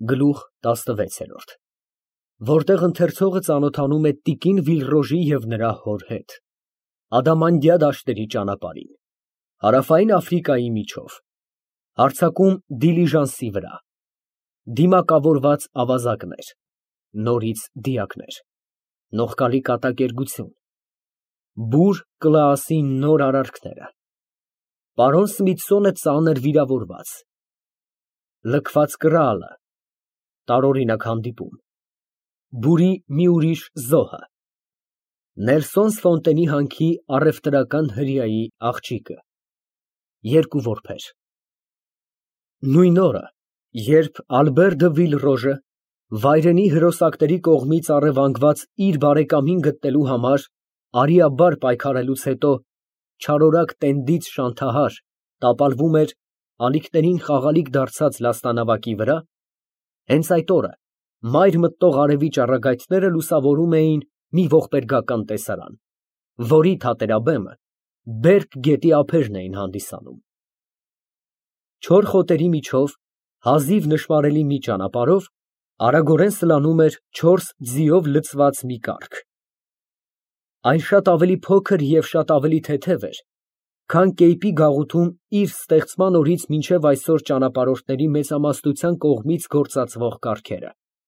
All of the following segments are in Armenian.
Գլուխ 16 Որտեղ ընթերցողը ծանոթանում է տիկին Վիլռոժի և նրա հոր հետ։ Ադամանդյա դաշտերի ճանապարհին, Հարավային Աֆրիկայի միջով, հարձակում դիլիժանսի վրա, դիմակավորված ավազակներ, նորից դիակներ, նողկալի կատակերգություն, բուռ կլաասի նոր արարքները, պարոն Սմիթսոնը ծանր վիրավորված, լքված կռալը, տարօրինակ հանդիպում, բուրի մի ուրիշ զոհը, Նելսոնս Ֆոնտենի հանքի առևտրական հրեայի աղջիկը, երկու որբեր։ Նույն օրը, երբ Ալբեր դը Վիլռոժը վայրենի հրոսակների կողմից առևանգված իր բարեկամին գտնելու համար արիաբար պայքարելուց հետո չարորակ տենդից շանթահար տապալվում էր ալիքներին խաղալիք դարձած լաստանավակի վրա, հենց այդ օրը մայր մտնող արևի ճառագայթները լուսավորում էին մի ողբերգական տեսարան, որի թատերաբեմը Բերք գետի ափերն էին հանդիսանում։ Չոր խոտերի միջով հազիվ նշմարելի մի ճանապարհով արագորեն սլանում էր 4 ձիով լցված մի կառք։ Այն շատ ավելի փոքր և շատ ավելի թեթև էր, քան կեպի գաղութում իր ստեղծման օրից մինչև այսօր ճանապարհորդների մեծամասնության կողմից գործածվող կառքերը։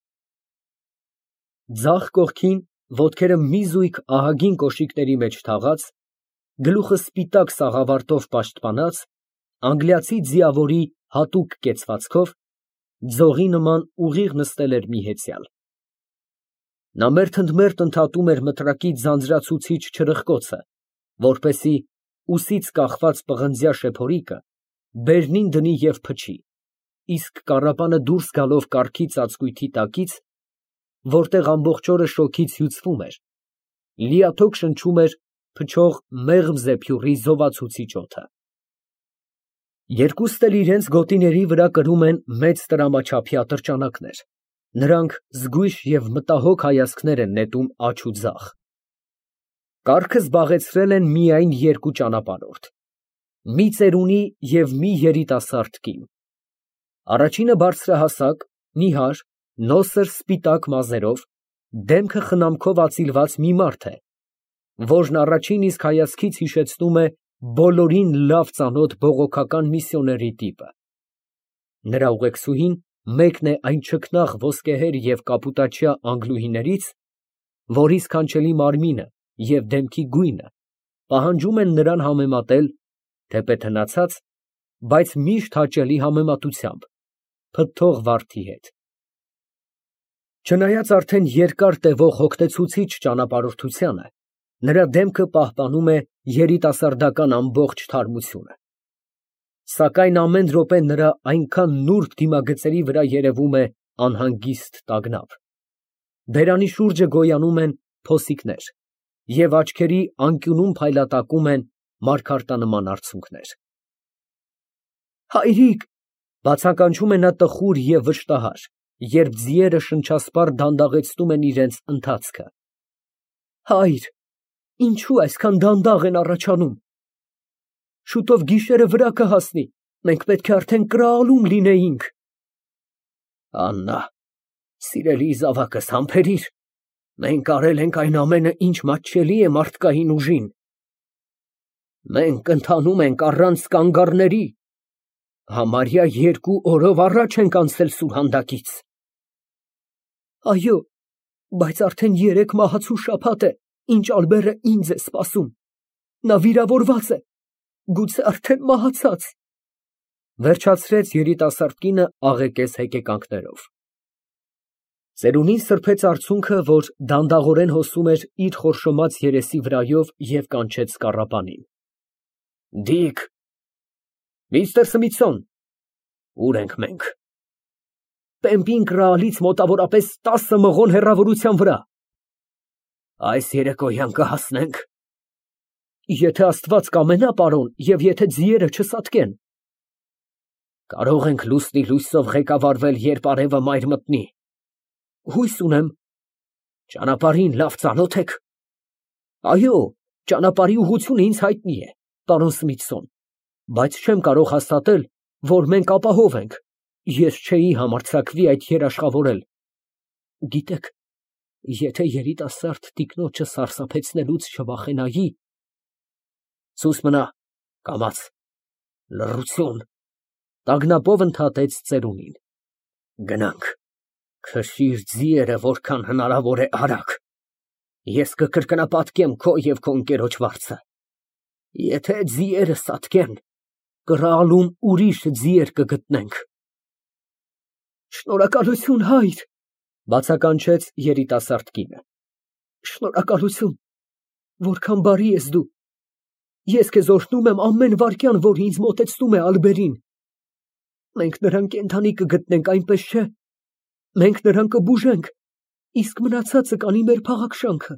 Ձախ կողքին, ոտքերը մի զույգ ահագին կոշիկների մեջ թաղած, գլուխը սպիտակ սաղավարտով պաշտպանած, անգլիացի ձիավորի հատուկ կեցվածքով, ձողի նման ուղիղ նստել էր մի հեծյալ։ Նա մերթընդմերթ ընդհատում էր մտրակի ձանձրացուցիչ չրպկոցը, որպեսզի ուսից կախված պղնձյա շեփորիկը բերնին դնի և փչի, իսկ կառապանը դուրս գալով կառքի ծածկույթի տակից, որտեղ ամբողջ օրը շոգից հյուծվում էր, լիաթոք շնչում էր փչող մեղմ զեփյուռի զովացուցիչ օդը։ Երկուստ էլ իրենց գոտիների վրա կրում են մեծ տրամաչափի ատրճանակներ, նրանք զգույշ և մտահոգ հայացքներ են նետում աջ ու ձախ։ Կառքը զբաղեցրել են միայն երկու ճանապարհորդ, մի ծերունի և մի երիտասարդ կին։ Առաջինը բարձրահասակ, նիհար, նոսր սպիտակ մազերով, դեմքը խնամքով ածիլված մի մարդ է, որն առաջին իսկ հայացքից հիշեցնում է բոլորին լավ ծանոթ բողոքական միսիոների տիպը։ Նրա ուղեկցուհին մեկն է այն չքնաղ ոսկեհեր և կապուտաչյա անգլուհիներից, որի սքանչելի մարմինը և դեմքի գույնը պահանջում են նրան համեմատել, թեպետ հնացած, բայց միշտ հաճելի համեմատությամբ, փթթող վարդի հետ։ Չնայած արդեն երկար տևող հոգնեցուցիչ ճանապարհորդությանը, նրա դեմքը պահպանում է երիտասարդական ամբողջ թարմությունը։ Սակայն ամեն րոպե նրա այնքան նուրբ դիմագծերի վրա երևում է անհանգիստ տագնապ։ Բերանի շուրջը գոյանում են փոսիկներ, և աչքերի անկյունում փայլատակում են մարգարտանման արցունքներ։ Հայրիկ, բացականչում է նա տխուր և վշտահար, երբ ձիերը շնչասպառ դանդաղեցնում են իրենց ընթացքը։ Հայր, ինչո՞ւ այսքան դանդաղ են առաջանում։ Շուտով գիշերը վրա կհասնի, մենք պետք է արդեն կռահալում լինեինք։ Աննա, սիրելի զավակս, համբերիր, մենք արել ենք այն ամենը, ինչ մատչելի է մարդկային ուժին։ Մենք ընթանում ենք առանց կանգառների, համարյա 2 օրով առաջ ենք անցել սուրհանդակից։ Այո, բայց արդեն 3 մահացու շաբաթ է, ինչ Ալբերը ինձ է սպասում։ Նա վիրավորված է, գուցե արդեն մահացած, վերջացրեց երիտասարդ կինը աղեկես հեկեկանքներով։ Ծերունին սրբեց արցունքը, որ դանդաղորեն հոսում էր իր խորշոմած երեսի վրայով և կանչեց կառապանին։ Դիք, միստր Սմիթսոն, ո՞ւր ենք մենք։ Պեմպին կռահալից մոտավորապես 10 մղոն հեռավորության վրա։ Այս երեկոյան կհասնենք։ Եթե Աստված կամենա, պարոն, և եթե ձիերը չսատկեն։ Կարող ենք լուսնի լույսով ղեկավարվել, երբ արևը մայր մտնի։ Հույս ունեմ։ Ճանապարհին լավ ծանոթ եք։ Այո, ճանապարհի ուղղությունը ինձ հայտնի է, պարոն Սմիթսոն, բայց չեմ կարող հաստատել, որ մենք ապահով ենք։ Ես չէի համարձակվի այդ երաշխավորել։ Գիտեք, եթե երիտասարդ տիկնոջը սարսափեցնելուց չվախենայի… Սուս մնա, կամաց, լռություն, տագնապով ընդհատեց ծերունին։ Գնանք, քշիր ձիերը որքան հնարավոր է արագ, ես կկրկնապատկեմ քո և քո ընկերոջ վարձը, եթե ձիերը սատկեն, կռահալում ուրիշ ձիեր կգտնենք։ Շնորհակալություն, հայր, բացականչեց երիտասարդ կինը։ Շնորհակալություն, որքան բարի ես դու։ Ես քեզ օրհնում եմ ամեն վայրկյան, որ ինձ մոտեցնում է Ալբերին։ Մենք նրան կենդանի կգտնենք, այնպես չէ։ Մենք նրան կբուժենք, իսկ մնացածը կանի մեր փաղաքշանքը։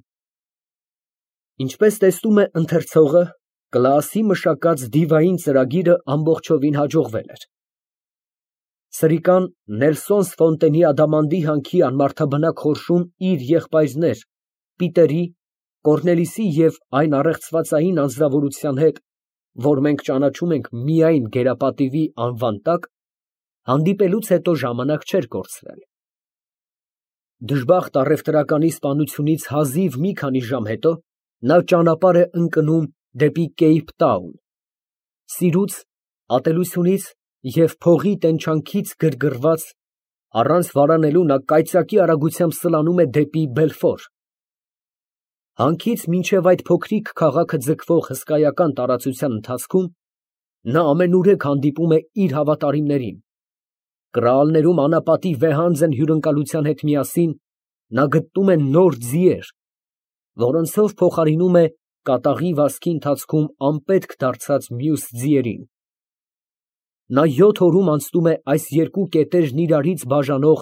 Ինչպես տեսնում է ընթերցողը, Կլաասի մշակած դիվային ծրագիրը ամբողջովին հաջողվել էր։ Սրիկան Նելսոն Ֆոնտենի ադամանդի հանքի անմարդաբնակ խորշում իր եղբայրներ Պիտերի, Կոռնելիսի և այն առեղծվածային անձնավորության հետ, որ մենք ճանաչում ենք միայն գերապատիվի անվան տակ, հանդիպելուց հետո ժամանակ չէր կորցրել։ Դժբախտ առևտրականի սպանությունից հազիվ մի քանի ժամ հետո նա ճանապարհ է ընկնում դեպի Կեյփտաուն։ Սիրուց, ատելությունից և փողի տենչանքից գրգռված, առանց վարանելու նա կայծակի արագությամբ սլանում է դեպի Բելֆոր։ Հանքից մինչև այդ փոքրիկ քաղաքը ձգվող հսկայական տարածության ընթացքում նա ամենուրեք հանդիպում է իր հավատարիմներին։ Կրալներում անապատի վեհանձն հյուրընկալության հետ միասին նա գտնում է նոր ձիեր, որոնցով փոխարինում է կատաղի վազքի ընթացքում անպետք դարձած մյուս ձիերին։ Նա 7 օրում անցնում է այս երկու կետերն իրարից բաժանող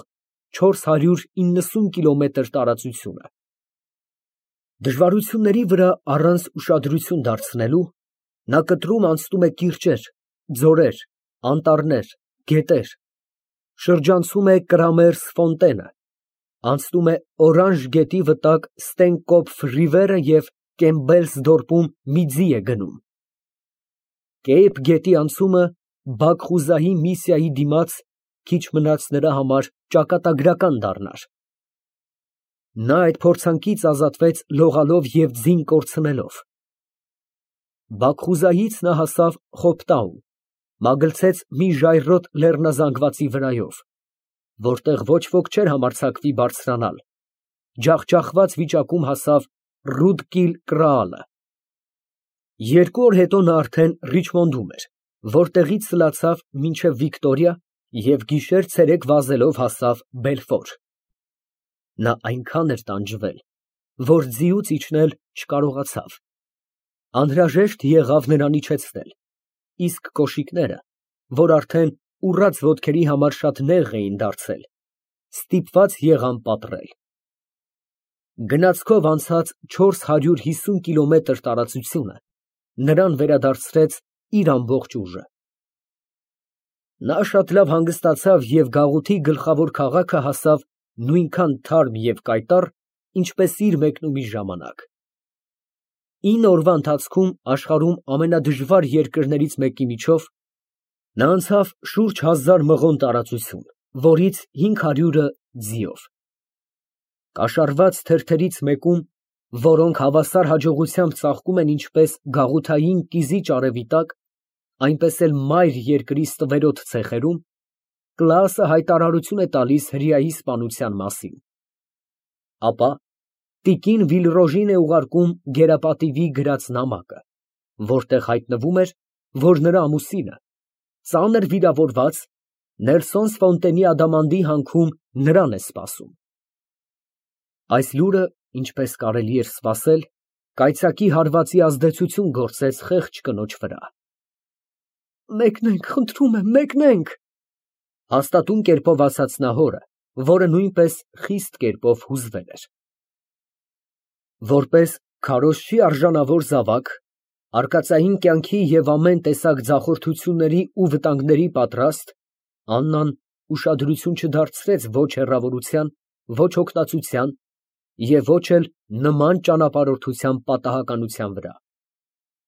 490 կիլոմետր տարածությունը։ Դժվարությունների վրա առանց ուշադրություն դարձնելու նա կտրում անցնում է կիրճեր, ձորեր, անտառներ, գետեր, շրջանցում է Կրամերս Ֆոնտենը, անցնում է Օրանժ գետի վտակ Ստենկոպֆ ռիվերը և Կեմբելսդորպում մի ձի է գնում։ Կեյփ գետի անցումը Բաքխուզահի միսիայի դիմաց քիչ մնաց նրա համար ճակատագրական դառնար։ Նա այդ փորձանքից ազատվեց լողալով և ձին կորցնելով։ Բաքխուզայից նա հասավ Խոփտաուն, մագլցեց մի ժայռոտ լեռնազանգվածի վրայով, որտեղ ոչ ոք չէր համարձակվի բարձրանալ, ջախջախված վիճակում հասավ Ռուդկիլ Կրաալը։ 2 օր հետո նա արդեն Ռիչմոնդում էր, որտեղից սլացավ մինչև Վիկտորիա և գիշեր֊ցերեկ վազելով հասավ Բելֆոր։ Նա այնքան էր տանջվել, որ ձիուց իջնել չկարողացավ։ Անհրաժեշտ եղավ նրան իջեցնել, իսկ կոշիկները, որ արդեն ուռած ոտքերի համար շատ նեղ էին դարձել, ստիպված եղան պատռել։ Գնացքով անցած 450 կիլոմետր տարածությունը նրան վերադարձրեց իր ամբողջ ուժը։ Նա շատ լավ հանգստացավ և գաղութի գլխավոր քաղաքը հասավ նույնքան թարմ և կայտառ, ինչպես իր մեկնումի ժամանակ։ 9 օրվա ընթացքում աշխարհում ամենադժվար երկրներից մեկի միջով նա անցավ շուրջ 1000 մղոն տարածություն, որից 500-ը ձիով։ Կաշառված թերթերից մեկում, որոնք հավասար հաջողությամբ ծաղկում են ինչպես գաղութային կիզիչ արևի տակ, այնպես էլ մայր երկրի ստվերոտ ցեխերում, Կլաասը հայտարարություն է տալիս հրեայի սպանության մասին։ Ապա տիկին Վիլրոժին է ուղարկում գերապատիվի գրած նամակը, որտեղ հայտնվում էր, որ նրա ամուսինը, ծանր վիրավորված, Նելսոն Ֆոնտենի ադամանդի հանքում նրան է սպասում։ Այս լուրը, ինչպես կարելի էր սպասել, կայծակի հարվածի ազդեցություն գործեց խեղճ կնոջ վրա։ Մեկնենք, խնդրում եմ, մեկնենք, հաստատուն կերպով ասաց նա հորը, որը նույնպես խիստ կերպով հուզվել էր։ Որպես քարոզչի արժանավոր զավակ, արկածային կյանքի և ամեն տեսակ ձախորդությունների ու վտանգների պատրաստ, Աննան ուշադրություն չդարձրեց ոչ հեռավորության, ոչ հոգնածության և ոչ էլ նման ճանապարհորդության պատահականության վրա։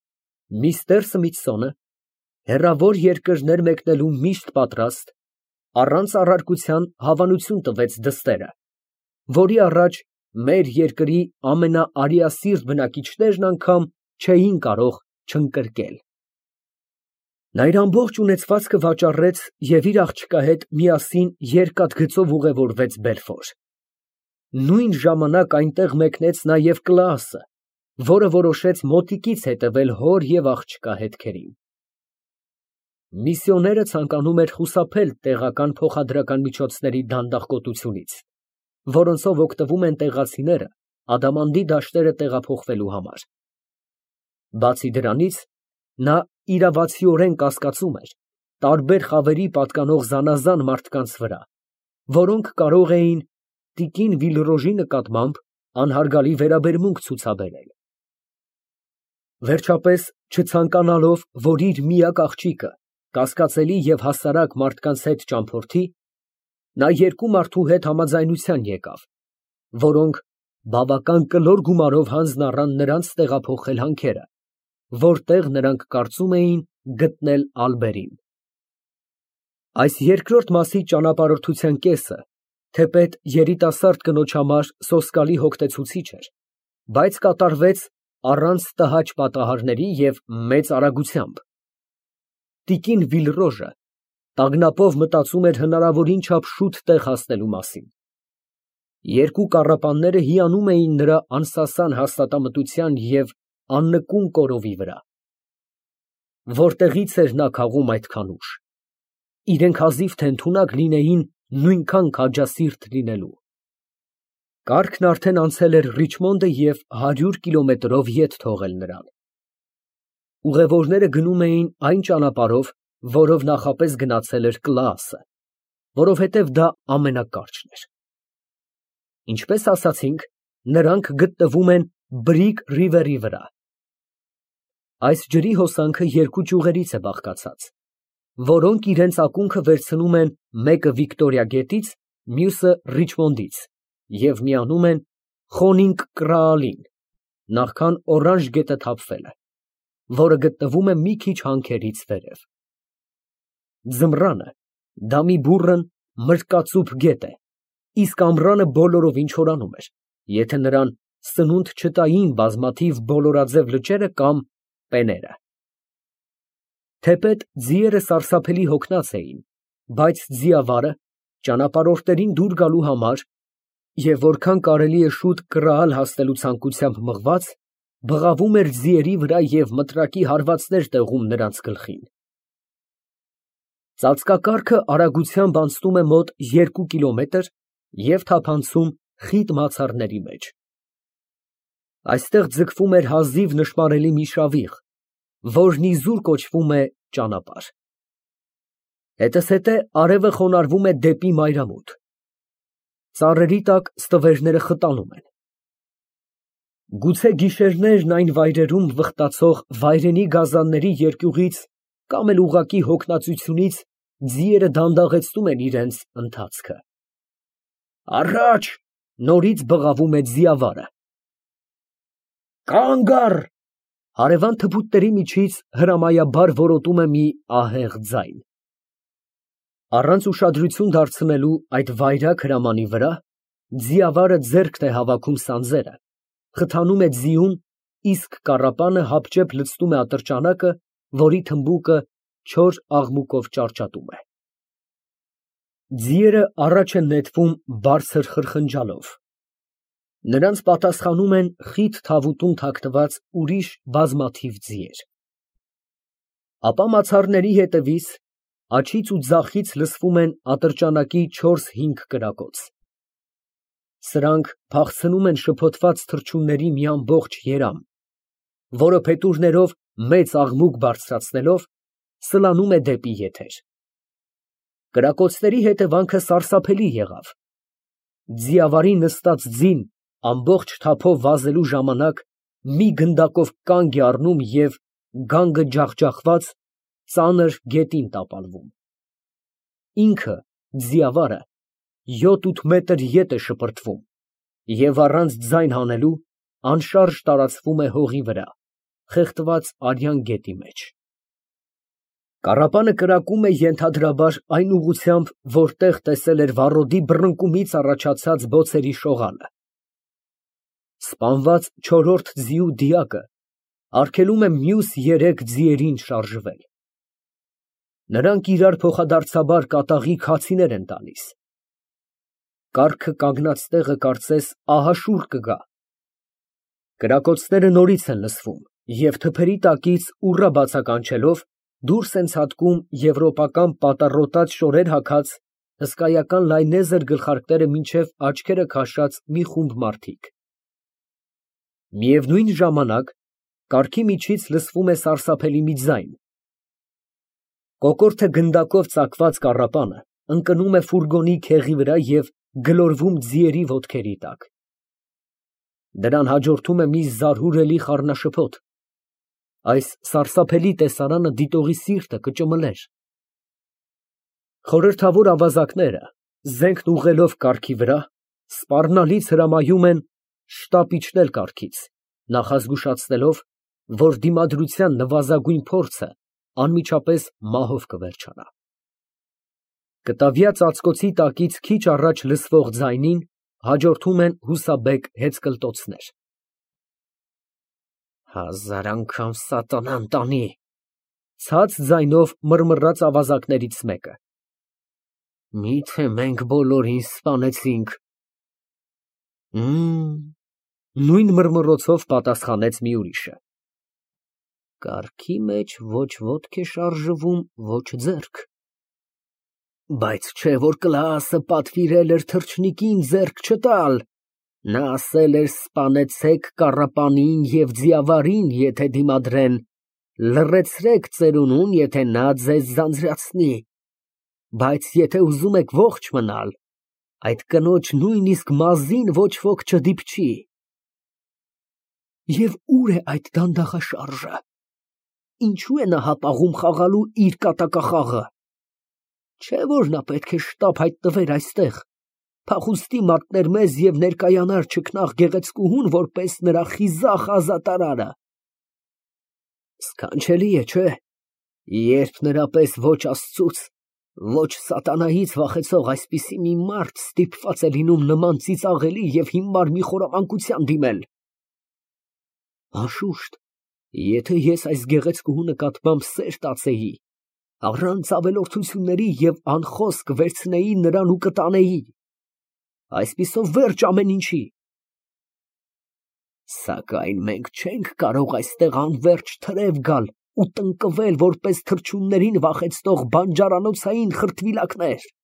Միստր Սմիթսոնը, հեռավոր երկրներ մեկնելու միշտ պատրաստ, առանց առարկության հավանություն տվեց դստերը, որի առաջ մեր երկրի ամենաարիասիրտ բնակիչներն անգամ չէին կարող չընկրկել։ Նա իր ամբողջ ունեցվածքը վաճառեց և իր աղջկա հետ միասին երկաթգծով ուղևորվեց Բելֆոր։ Նույն ժամանակ այնտեղ մեկնեց նաև Կլաասը, որը որոշեց մոտիկից հետևել հոր և աղջկա հետքերին։ Միսիոները ցանկանում էր խուսափել տեղական փոխադրական միջոցների դանդաղկոտությունից, որոնցով օգտվում են տեղացիները ադամանդի դաշտերը տեղափոխվելու համար։ Բացի դրանից, նա իրավացիորեն կասկածում էր տարբեր խավերի պատկանող զանազան մարդկանց վրա, որոնք կարող էին տիկին Վիլրոժի նկատմամբ անհարգալի վերաբերմունք ցուցաբերել։ Վերջապես, չցանկանալով, որ իր միակ աղջիկը կասկածելի և հասարակ մարդկանց հետ ճամփորդի, նա երկու մարդու հետ համաձայնության եկավ, որոնք բավական կլոր գումարով հանձն առան նրանց տեղափոխել հանքերը, որտեղ նրանք կարծում էին գտնել Ալբերին։ Այս երկրորդ մասի ճանապարհորդության կեսը, թեպետ երիտասարդ կնոջ համար սոսկալի հոգնեցուցիչ էր, բայց կատարվեց առանց տհաճ պատահարների և մեծ արագությամբ։ Տիկին Վիլրոժը տագնապով մտածում էր հնարավորին չափ շուտ տեղ հասնելու մասին։ Երկու կառապանները հիանում էին նրա անսասան հաստատամտության և աննկուն կորովի վրա։ Որտեղի՞ց էր նա քաղում այդքան ուժ։ Իրենք հազիվ թե ընդունակ լինեին նույնքան քաջասիրտ լինելու։ Կառքն արդեն անցել էր Ռիչմոնդը և 100 կիլոմետրով ետ թողել նրան։ Ուղևորները գնում էին այն ճանապարհով, որով նախապես գնացել էր Կլաասը, որովհետև դա ամենակարճն էր։ Ինչպես ասացինք, նրանք գտնվում են Բրիկ Ռիվերի վրա։ Այս ջրի հոսանքը երկու ճյուղերից է բաղկացած, որոնք իրենց ակունքը վերցնում են մեկը Վիկտորիա գետից, մյուսը Ռիչմոնդից և միանում են Խոնինգ Կրաալին, նախքան Օրանժ գետը թափվելը, որը գտնվում է մի քիչ հանքերից վերև։ Ձմռանը դա մի բուռն մրրկածուփ գետ է, իսկ ամռանը բոլորովին չորանում էր, եթե նրան սնունդ չտային բազմաթիվ բոլորաձև լճերը կամ պեները։ Թեպետ ձիերը սարսափելի հոգնած էին, բայց ձիավարը ճանապարհորդներին դուր գալու համար և որքան կարելի է շուտ Կրաալ հասնելու ցանկությամբ մղված, բղավում էր ձիերի վրա և մտրակի հարվածներ տեղում նրանց գլխին։ Ծածկակառքը արագությամբ անցնում է մոտ 2 կիլոմետր և թափանցում խիտ մացառների մեջ։ Այստեղ ձգվում էր հազիվ նշմարելի մի շավիղ, որն իզուր կոչվում է ճանապարհ։ Հետզհետե արևը խոնարհվում է դեպի մայրամուտ։ Ծառերի տակ ստվերները խտանում են։ Գուցե գիշերներն այն վայրերում վխտացող վայրենի գազանների երկյուղից կամ էլ ուղղակի հոգնածությունից ձիերը դանդաղեցնում են իրենց ընթացքը։ Առաջ, նորից բղավում է ձիավարը։ Կանգ առ, հարևան թփուտների միջից հրամայաբար որոտում է մի ահեղ ձայն։ Առանց ուշադրություն դարձնելու այդ վայրագ հրամանի վրա, ձիավարը ձեռքն է հավաքում սանձերը, խթանում է ձիուն, իսկ կառապանը հապճեպ լցնում է ատրճանակը, որի թմբուկը չոր աղմուկով ճարճատում է։ Ձիերը առաջ են նետվում բարձր խրխնջալով։ Նրանց պատասխանում են խիտ թավուտում թաքնված ուրիշ բազմաթիվ ձիեր։ Ապա մացառների հետևից, աջից ու ձախից լսվում են ատրճանակի 4-5 կրակոց։ Սրանք փախցնում են շփոթված թռչունների մի ամբողջ երամ, որը փետուրներով մեծ աղմուկ բարձրացնելով, սլանում է դեպի եթեր։ Կրակոցների հետևանքը սարսափելի եղավ։ Ձիավարի նստած ձին ամբողջ թափով վազելու ժամանակ մի գնդակով կանգ է առնում և գանգը ջախջախված ծանր գետին տապալվում։ Ինքը, ձիավարը, 7-8 մետր ետ է շպրտվում և առանց ձայն հանելու անշարժ տարածվում է հողի վրա, խեղդված արյան գետի մեջ։ Կառապանը կրակում է ենթադրաբար այն ուղղությամբ, որտեղ տեսել էր վառոդի բռնկումից առաջացած բոցերի շողանը։ Սպանված չորրորդ ձիու դիակը արգելում է մյուս երեք ձիերին շարժվել։ Նրանք իրար փոխադարձաբար կատաղի քացիներ են տալիս։ Կառքը կանգնած տեղը կարծես ահաշուռ կգա։ Կրակոցները նորից են լսվում, և թփերի տակից ուռա բացականչելով դուրս են ցատկում եվրոպական պատառոտած շորեր հագած, հսկայական լայնեզր գլխարկները մինչև աչքերը քաշած մի խումբ մարդիկ։ Միևնույն ժամանակ կառքի միջից լսվում է սարսափելի մի ձայն։ Կոկորդը գնդակով ծակված կառապանը ընկնում է ֆուրգոնի քեղի վրա և գլորվում ձիերի ոտքերի տակ։ Դրան հաջորդում է մի զարհուրելի խառնաշփոթ։ Այս սարսափելի տեսարանը դիտողի սիրտը կճմլեր։ Խորհրդավոր ավազակները, զենքն ուղղելով կառքի վրա, սպառնալից հրամայում են շտապ իջնել կառքից, նախազգուշացնելով, որ դիմադրության նվազագույն փորձը անմիջապես մահով կվերջանա։ Կտավյա ծածկոցի տակից քիչ առաջ լսվող ձայնին հաջորդում են հուսաբեկ հեծկլտոցներ։ Հազար անգամ սատանան տանի, ցած ձայնով մռմռաց ավազակներից մեկը։ Միթե մենք բոլորին սպանեցինք։ Նույն մռմռոցով պատասխանեց մի ուրիշը։ Կառքի մեջ ոչ ոտք է շարժվում, ոչ ձեռք։ Բայց չէ որ Կլաասը պատվիրել էր թռչնիկին ձեռք չտալ։ Նա ասել էր սպանեցեք կառապանին և ձիավարին, եթե դիմադրեն, լռեցրեք ծերունուն, եթե նա ձեզ ձանձրացնի, բայց եթե ուզում եք ողջ մնալ, այդ կնոջ նույնիսկ մազին ոչ ոք չդիպչի։ Եվ ուր է այդ դանդաղաշարժը։ Ինչու է նա հապաղում խաղալու իր կատակախաղը։ Չէ որ նա պետք է շտապ հայտնվեր այստեղ, փախուստի մատներ մեզ և ներկայանար չքնաղ գեղեցկուհուն որպես նրա խիզախ ազատարարը։ Սքանչելի է, չէ՞, երբ նրա պես ոչ Աստծուց, ոչ սատանայից վախեցող այսպիսի մի մարդ ստիպված է լինում նման ծիծաղելի և հիմար մի խորամանկության դիմել։ Անշուշտ, եթե ես այս գեղեցկուհու նկատմամբ սեր տածեի, առանց ավելորդությունների և անխոսք վերցնեի նրան ու կտանեի։ Այսպիսով վերջ ամեն ինչի։ Սակայն մենք չենք կարող այստեղ անվերջ թրև գալ ու տնկվել որպես թռչուններին վախեցնող բանջարանոցային խրտվիլակներ։